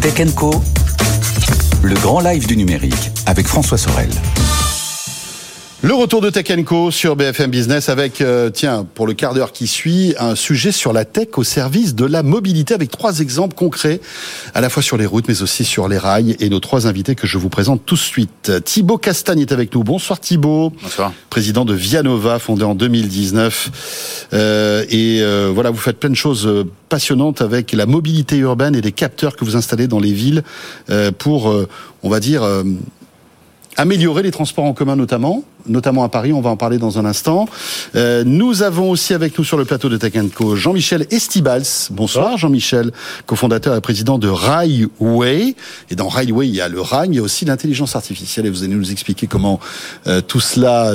Tech & Co, le grand live du numérique avec François Sorel. Le retour de Tech & Co sur BFM Business avec, pour le quart d'heure qui suit, un sujet sur la tech au service de la mobilité avec 3 exemples concrets, à la fois sur les routes mais aussi sur les rails, et nos 3 invités que je vous présente tout de suite. Thibaut Castagne est avec nous. Bonsoir Thibaut. Bonsoir. Président de Vianova, fondé en 2019. Voilà, vous faites plein de choses passionnantes avec la mobilité urbaine et les capteurs que vous installez dans les villes pour, on va dire, améliorer les transports en commun notamment à Paris, on va en parler dans un instant. Nous avons aussi avec nous sur le plateau de Tech & Co Jean-Michel Estibals. Bonsoir Jean-Michel, cofondateur et président de Railway. Et dans Railway, il y a le rail, il y a aussi l'intelligence artificielle, et vous allez nous expliquer comment tout cela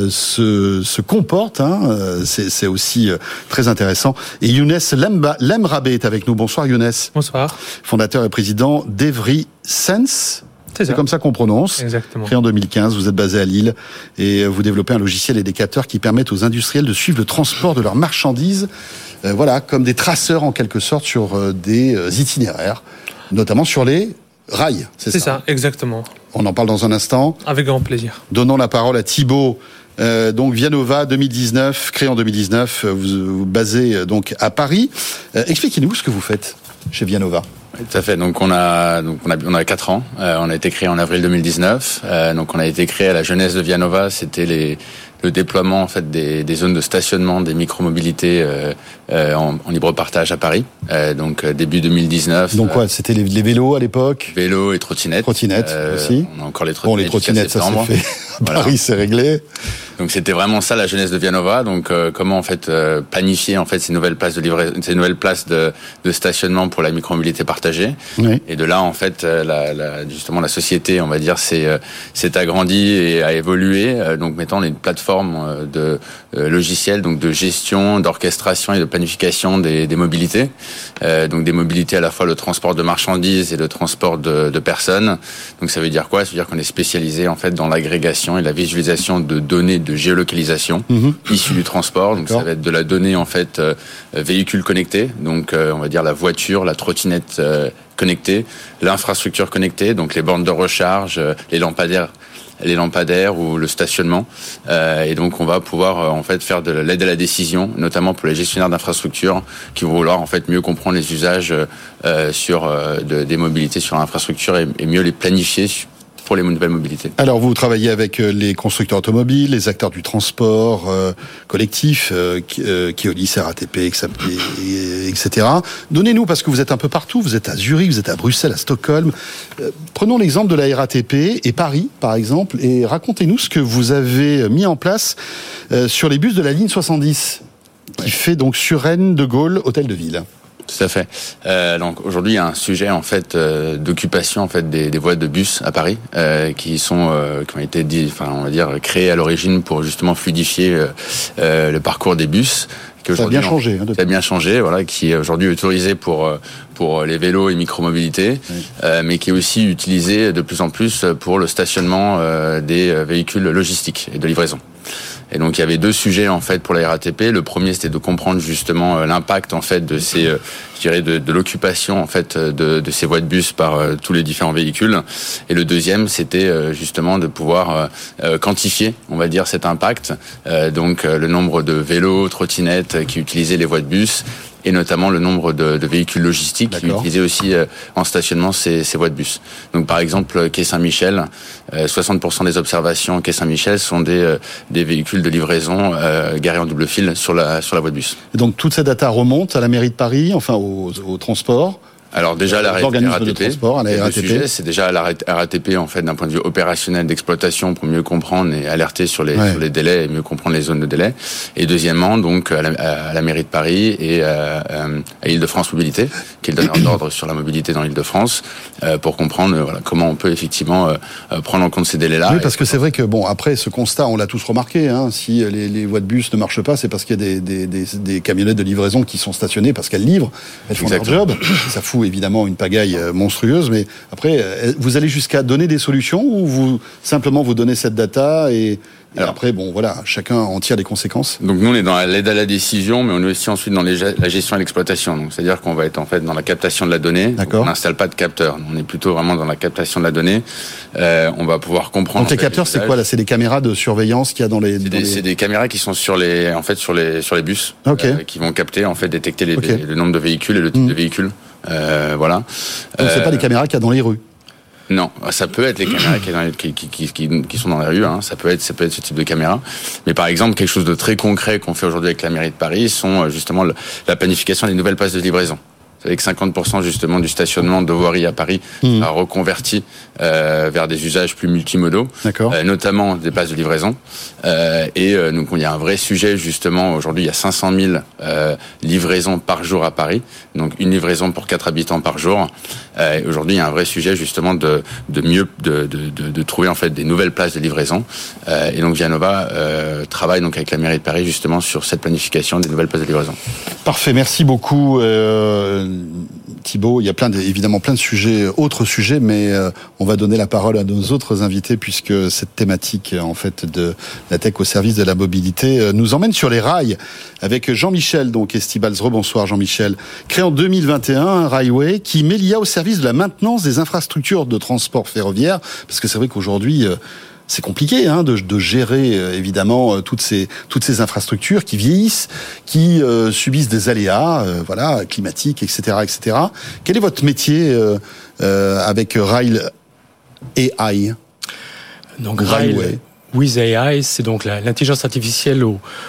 se comporte. C'est aussi très intéressant. Et Younes Lemrabe est avec nous. Bonsoir Younes. Bonsoir. Fondateur et président d'EverySense. C'est comme ça qu'on prononce. Exactement. Créé en 2015, vous êtes basé à Lille et vous développez un logiciel et des capteurs qui permettent aux industriels de suivre le transport de leurs marchandises, comme des traceurs en quelque sorte sur des itinéraires, notamment sur les rails. C'est ça, exactement. On en parle dans un instant. Avec grand plaisir. Donnons la parole à Thibaut. Donc Vianova 2019, créé en 2019, vous basez donc à Paris. Expliquez-nous ce que vous faites chez Vianova. Tout à fait. Donc on a 4 ans. On a été créé en avril 2019. Donc on a été créé à la jeunesse de Vianova. C'était le déploiement en fait des zones de stationnement des micromobilités en libre partage à Paris. Donc début 2019. Donc quoi, c'était les vélos à l'époque? Vélos et trottinettes. Trottinettes aussi. On a encore les trottinettes. Bon, les trottinettes, ça s'est fait. Voilà. Paris, c'est réglé. Donc c'était vraiment ça la jeunesse de Vianova. Donc comment en fait planifier en fait ces nouvelles places de livraison, ces nouvelles places de stationnement pour la micromobilité partagée. Oui. Et de là en fait justement la société, on va dire, s'est agrandie et a évolué. Donc mettant une plateforme de logiciels, donc de gestion, d'orchestration et de planification des mobilités. Donc des mobilités à la fois le transport de marchandises et le transport de personnes. Donc ça veut dire quoi? Ça veut dire qu'on est spécialisé en fait dans l'agrégation et la visualisation de données de géolocalisation issues du transport. Donc ça va être de la donnée en fait véhicules connectés, donc on va dire la voiture, la trottinette connectée, l'infrastructure connectée, donc les bornes de recharge, les lampadaires ou le stationnement. Et donc on va pouvoir en fait faire de l'aide à la décision, notamment pour les gestionnaires d'infrastructures qui vont vouloir en fait mieux comprendre les usages des mobilités sur l'infrastructure et mieux les planifier pour les nouvelles mobilités. Alors vous travaillez avec les constructeurs automobiles, les acteurs du transport collectif, Keolis, RATP, etc. Donnez-nous, parce que vous êtes un peu partout, vous êtes à Zurich, vous êtes à Bruxelles, à Stockholm. Prenons l'exemple de la RATP et Paris, par exemple, et racontez-nous ce que vous avez mis en place sur les bus de la ligne 70, qui fait donc Suresnes, De Gaulle, Hôtel de Ville. Tout à fait. Donc aujourd'hui, il y a un sujet en fait d'occupation en fait des voies de bus à Paris qui ont été on va dire créées à l'origine pour justement fluidifier le parcours des bus. Ça a bien changé. Ça a bien changé, voilà, qui est aujourd'hui autorisé pour les vélos et micromobilités, mais qui est aussi utilisé de plus en plus pour le stationnement des véhicules logistiques et de livraison. Et donc il y avait 2 sujets en fait pour la RATP. Le premier, c'était de comprendre justement l'impact en fait de ces, de l'occupation en fait de ces voies de bus par tous les différents véhicules. Et le deuxième, c'était justement de pouvoir quantifier, on va dire, cet impact. Donc le nombre de vélos, trottinettes qui utilisaient les voies de bus, et notamment le nombre de véhicules logistiques qui utilisaient aussi en stationnement ces voies de bus. Donc par exemple, quai Saint-Michel, 60% des observations quai Saint-Michel sont des véhicules de livraison garés en double fil sur la voie de bus. Et donc toute cette data remonte à la mairie de Paris, enfin au transport. Alors déjà la RATP, sujet, c'est déjà la RATP en fait d'un point de vue opérationnel d'exploitation pour mieux comprendre et alerter sur les délais et mieux comprendre les zones de délai. Et deuxièmement donc à la mairie de Paris et à Île-de-France Mobilité, qui est le donneur d'ordre sur la mobilité dans l'Île-de-France, pour comprendre comment on peut effectivement prendre en compte ces délais-là. Oui, parce que c'est vrai que après ce constat, on l'a tous remarqué, si les voies de bus ne marchent pas, c'est parce qu'il y a des camionnettes de livraison qui sont stationnées parce qu'elles livrent, elles font leur job, ça fout évidemment une pagaille monstrueuse, mais après, vous allez jusqu'à donner des solutions ou simplement vous donnez cette data et Et après, bon, voilà, chacun en tire les conséquences. Donc nous, on est dans l'aide à la décision, mais on est aussi ensuite dans la gestion et l'exploitation. Donc c'est-à-dire qu'on va être en fait dans la captation de la donnée. D'accord. On n'installe pas de capteurs. On est plutôt vraiment dans la captation de la donnée. On va pouvoir comprendre. Donc les capteurs, c'est quoi là? C'est des caméras de surveillance qu'il y a dans les. C'est des caméras qui sont sur les bus, qui vont capter, en fait, détecter le nombre de véhicules et le type de véhicule. Voilà. Donc c'est pas des caméras qu'il y a dans les rues. Non, ça peut être les caméras qui sont dans la rue, ça peut être ce type de caméra. Mais par exemple, quelque chose de très concret qu'on fait aujourd'hui avec la mairie de Paris sont justement la planification des nouvelles places de livraison. Vous savez que 50% justement du stationnement de voirie à Paris a reconverti vers des usages plus multimodaux, notamment des places de livraison. Donc il y a un vrai sujet justement. Aujourd'hui, il y a 500 000 livraisons par jour à Paris, donc une livraison pour 4 habitants par jour. Aujourd'hui, il y a un vrai sujet justement de trouver en fait des nouvelles places de livraison. Et donc Vianova travaille donc avec la mairie de Paris justement sur cette planification des nouvelles places de livraison. Parfait, merci beaucoup. Thibaut, il y a évidemment plein de sujets, autres sujets, mais on va donner la parole à nos autres invités puisque cette thématique en fait de la tech au service de la mobilité nous emmène sur les rails avec Jean-Michel donc Estibals. Rebonsoir Jean-Michel. Créé en 2021, un Railway qui met l'IA au service de la maintenance des infrastructures de transport ferroviaire, parce que c'est vrai qu'aujourd'hui c'est compliqué de gérer évidemment toutes ces infrastructures qui vieillissent, qui subissent des aléas climatiques, etc. Quel est votre métier avec Rail AI? Donc Rail with AI, c'est donc l'intelligence artificielle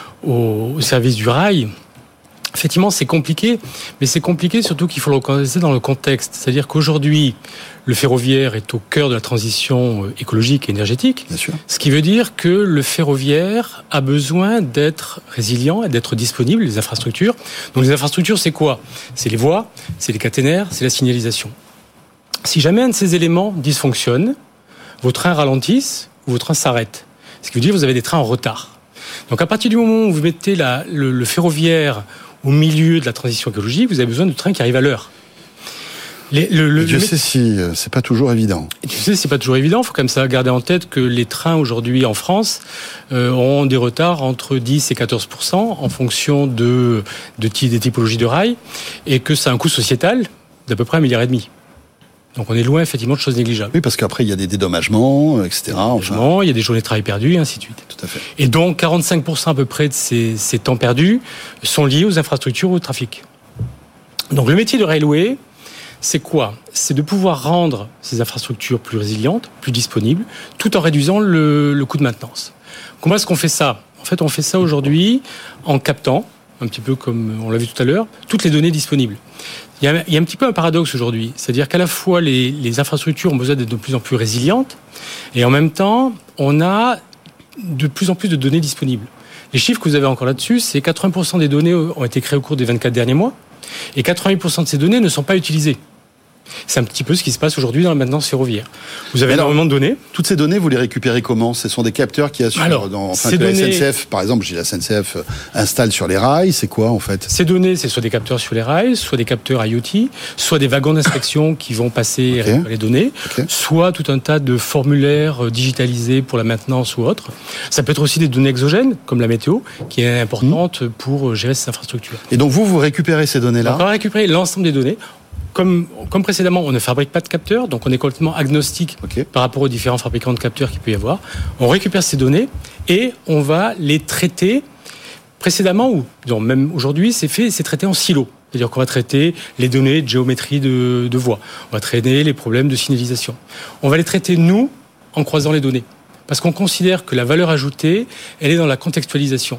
au service du rail. Effectivement, c'est compliqué, mais c'est compliqué surtout qu'il faut le reconnaître dans le contexte. C'est-à-dire qu'aujourd'hui, le ferroviaire est au cœur de la transition écologique et énergétique. Bien sûr. Ce qui veut dire que le ferroviaire a besoin d'être résilient et d'être disponible, les infrastructures. Donc les infrastructures, c'est quoi? C'est les voies, c'est les caténaires, c'est la signalisation. Si jamais un de ces éléments dysfonctionne, vos trains ralentissent ou vos trains s'arrêtent. Ce qui veut dire que vous avez des trains en retard. Donc à partir du moment où vous mettez le ferroviaire au milieu de la transition écologique, vous avez besoin de trains qui arrivent à l'heure. Je sais si c'est pas toujours évident. C'est pas toujours évident. Il faut quand même ça garder en tête que les trains aujourd'hui en France ont des retards entre 10 et 14% en fonction des typologies de rails, et que ça a un coût sociétal d'à peu près 1,5 milliard. Donc on est loin effectivement de choses négligeables. Oui, parce qu'après il y a des dédommagements, etc. Il y a des journées de travail perdues et ainsi de suite. Tout à fait. Et donc 45% à peu près de ces temps perdus sont liés aux infrastructures ou au trafic. Donc le métier de railway, c'est quoi? C'est de pouvoir rendre ces infrastructures plus résilientes, plus disponibles, tout en réduisant le coût de maintenance. Comment est-ce qu'on fait ça? En fait, on fait ça aujourd'hui en captant, un petit peu comme on l'a vu tout à l'heure, toutes les données disponibles. Il y a un petit peu un paradoxe aujourd'hui, c'est-à-dire qu'à la fois les infrastructures ont besoin d'être de plus en plus résilientes, et en même temps, on a de plus en plus de données disponibles. Les chiffres que vous avez encore là-dessus, c'est 80% des données ont été créées au cours des 24 derniers mois, et 88% de ces données ne sont pas utilisées. C'est un petit peu ce qui se passe aujourd'hui dans la maintenance ferroviaire. Vous avez énormément de données. Toutes ces données, vous les récupérez comment? Ce sont des capteurs qui assurent que la SNCF, par exemple, la SNCF installe sur les rails. C'est quoi en fait? Ces données, c'est soit des capteurs sur les rails, soit des capteurs IoT, soit des wagons d'inspection qui vont passer et récupérer les données, soit tout un tas de formulaires digitalisés pour la maintenance ou autre. Ça peut être aussi des données exogènes, comme la météo, qui est importante pour gérer ces infrastructures. Et donc vous récupérez ces données-là? Donc on va récupérer l'ensemble des données. Comme précédemment, on ne fabrique pas de capteurs, donc on est complètement agnostique par rapport aux différents fabricants de capteurs qu'il peut y avoir. On récupère ces données et on va les traiter précédemment, ou même aujourd'hui, c'est traité en silo. C'est-à-dire qu'on va traiter les données de géométrie de voie. On va traiter les problèmes de signalisation. On va les traiter, nous, en croisant les données. Parce qu'on considère que la valeur ajoutée, elle est dans la contextualisation.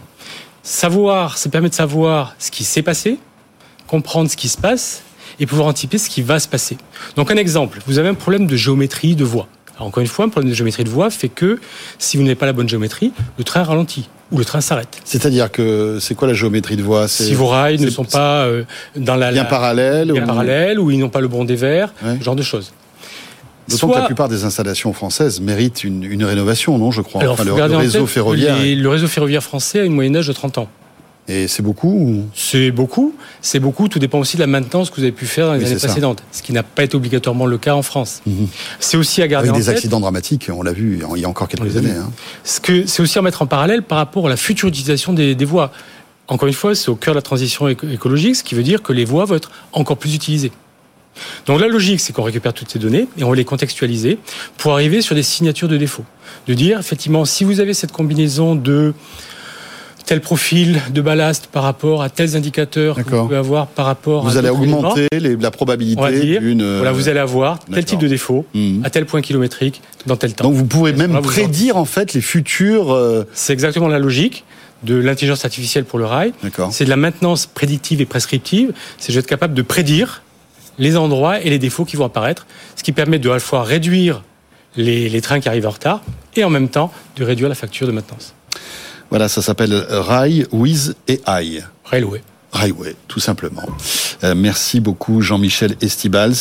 Savoir, ça permet de savoir ce qui s'est passé, comprendre ce qui se passe, et pouvoir anticiper ce qui va se passer. Donc un exemple, vous avez un problème de géométrie de voie. Alors encore une fois, un problème de géométrie de voie fait que si vous n'avez pas la bonne géométrie, le train ralentit ou le train s'arrête. C'est-à-dire que c'est quoi la géométrie de voie? Si vos rails ne sont pas dans bien parallèles, ou ils n'ont pas le bon dévers, ce genre de choses. D'autant que la plupart des installations françaises méritent une rénovation, non, je crois. Alors, le réseau ferroviaire. Le réseau ferroviaire français a une moyenne d'âge de 30 ans. Et c'est beaucoup ou... C'est beaucoup. Tout dépend aussi de la maintenance que vous avez pu faire dans les années précédentes, ce qui n'a pas été obligatoirement le cas en France. C'est aussi à garder en tête. Avec des accidents dramatiques, on l'a vu il y a encore quelques années. C'est aussi à mettre en parallèle par rapport à la future utilisation des voies. Encore une fois, c'est au cœur de la transition écologique, ce qui veut dire que les voies vont être encore plus utilisées. Donc la logique, c'est qu'on récupère toutes ces données et on va les contextualiser pour arriver sur des signatures de défaut. De dire, effectivement, si vous avez cette combinaison de tel profil de ballast par rapport à tels indicateurs que vous pouvez avoir par rapport vous à allez augmenter éléments, la probabilité d'une... Voilà, vous allez avoir tel type de défaut à tel point kilométrique dans tel temps. Donc vous pouvez même prédire en fait les futurs... C'est exactement la logique de l'intelligence artificielle pour le rail. C'est de la maintenance prédictive et prescriptive. C'est d'être capable de prédire les endroits et les défauts qui vont apparaître, ce qui permet de à la fois réduire les trains qui arrivent en retard et en même temps de réduire la facture de maintenance. Voilà, ça s'appelle Rail, With AI. Railway, tout simplement. Merci beaucoup Jean-Michel Estibals.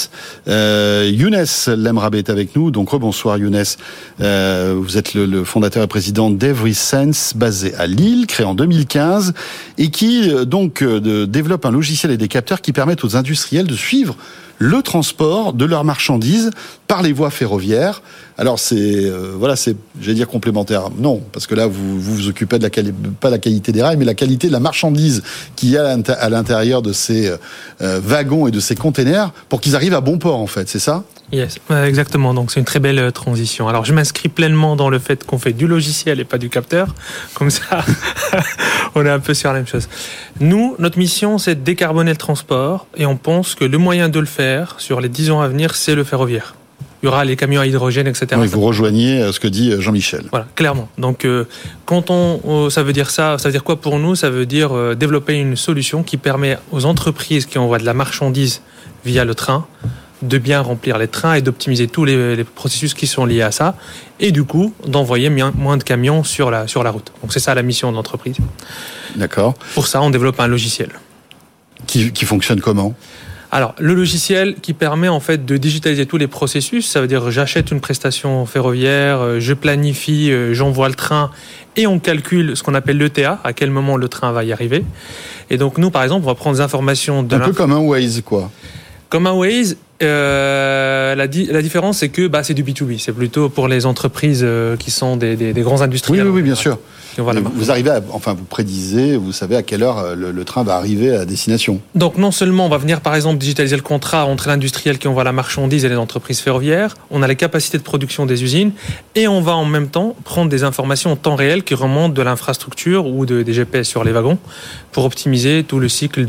Younes Lemrabe est avec nous. Donc rebonsoir Younes. Vous êtes le fondateur et président d'EverySense, basé à Lille, créé en 2015, et qui donc développe un logiciel et des capteurs qui permettent aux industriels de suivre le transport de leurs marchandises par les voies ferroviaires. Alors c'est j'allais dire complémentaire. Non, parce que là vous occupez de pas la qualité des rails, mais la qualité de la marchandise qu'il y a à l'intérieur de ces wagons et de ces containers pour qu'ils arrivent à bon port en fait, c'est ça ? Yes, exactement. Donc c'est une très belle transition. Alors je m'inscris pleinement dans le fait qu'on fait du logiciel et pas du capteur. Comme ça, on est un peu sur la même chose. Nous, notre mission, c'est de décarboner le transport et on pense que le moyen de le faire sur les 10 ans à venir, c'est le ferroviaire. Il y aura les camions à hydrogène, etc. Oui, vous rejoignez ce que dit Jean-Michel. Voilà, clairement. Donc, quand ça veut dire quoi pour nous ? Ça veut dire développer une solution qui permet aux entreprises qui envoient de la marchandise via le train de bien remplir les trains et d'optimiser tous les processus qui sont liés à ça, et du coup, d'envoyer moins de camions sur la route. Donc, c'est ça la mission de l'entreprise. D'accord. Pour ça, on développe un logiciel. Qui fonctionne comment ? Alors, le logiciel qui permet en fait de digitaliser tous les processus, ça veut dire j'achète une prestation ferroviaire, je planifie, j'envoie le train et on calcule ce qu'on appelle l'ETA, à quel moment le train va y arriver. Et donc nous, par exemple, on va prendre des informations de... Un peu comme un Waze, quoi. Comme un Waze, la différence c'est que c'est du B2B, c'est plutôt pour les entreprises qui sont des grands industriels. Oui, bien sûr. Vous arrivez vous prédisez, vous savez à quelle heure le train va arriver à destination. Donc non seulement on va venir par exemple digitaliser le contrat entre l'industriel qui envoie la marchandise et les entreprises ferroviaires, on a les capacités de production des usines et on va en même temps prendre des informations en temps réel qui remontent de l'infrastructure ou des GPS sur les wagons pour optimiser tout le cycle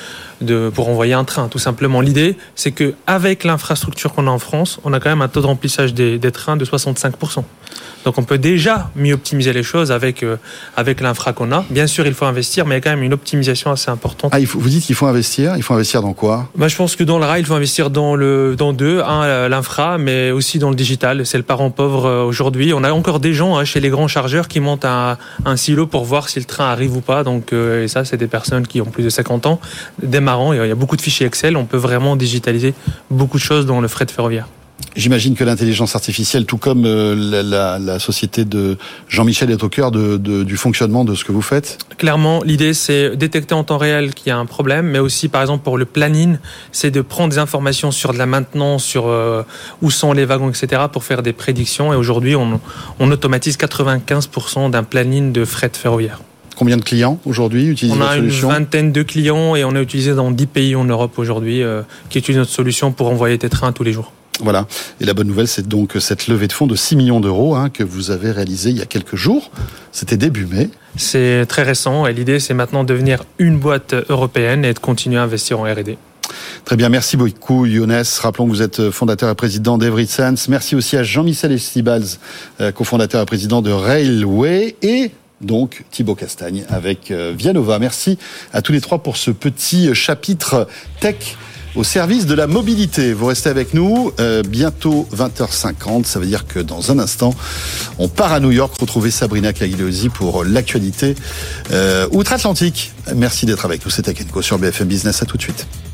pour envoyer un train. Tout simplement, l'idée c'est que avec l'infrastructure qu'on a en France, on a quand même un taux de remplissage des trains de 65%. Donc on peut déjà mieux optimiser les choses avec l'infra qu'on a. Bien sûr, il faut investir, mais il y a quand même une optimisation assez importante. Vous dites qu'il faut investir. Il faut investir dans quoi ? Je pense que dans le rail, il faut investir dans deux. L'infra, mais aussi dans le digital. C'est le parent pauvre aujourd'hui. On a encore des gens chez les grands chargeurs qui montent un silo pour voir si le train arrive ou pas. Donc, et ça, c'est des personnes qui ont plus de 50 ans, démarrant. Il y a beaucoup de fichiers Excel. On peut vraiment digitaliser beaucoup de choses dans le fret ferroviaire. J'imagine que l'intelligence artificielle, tout comme la société de Jean-Michel, est au cœur du fonctionnement de ce que vous faites. Clairement, l'idée, c'est détecter en temps réel qu'il y a un problème, mais aussi, par exemple, pour le planning, c'est de prendre des informations sur de la maintenance, sur où sont les wagons, etc., pour faire des prédictions. Et aujourd'hui, on automatise 95% d'un planning de fret ferroviaire. Combien de clients aujourd'hui utilisent votre solution ? On a une vingtaine de clients et on est utilisé dans 10 pays en Europe aujourd'hui qui utilisent notre solution pour envoyer des trains tous les jours. Voilà. Et la bonne nouvelle, c'est donc cette levée de fonds de 6 millions d'euros que vous avez réalisée il y a quelques jours. C'était début mai. C'est très récent et l'idée, c'est maintenant de devenir une boîte européenne et de continuer à investir en R&D. Très bien, merci beaucoup Younes. Rappelons que vous êtes fondateur et président d'EverySense. Merci aussi à Jean-Michel Estibals, cofondateur et président de Railway, et donc Thibaut Castagne avec Vianova. Merci à tous les trois pour ce petit chapitre tech au service de la mobilité. Vous restez avec nous, bientôt 20h50, ça veut dire que dans un instant, on part à New York retrouver Sabrina Cagliozzi pour l'actualité outre-Atlantique. Merci d'être avec nous, c'est Tech & Co sur BFM Business, à tout de suite.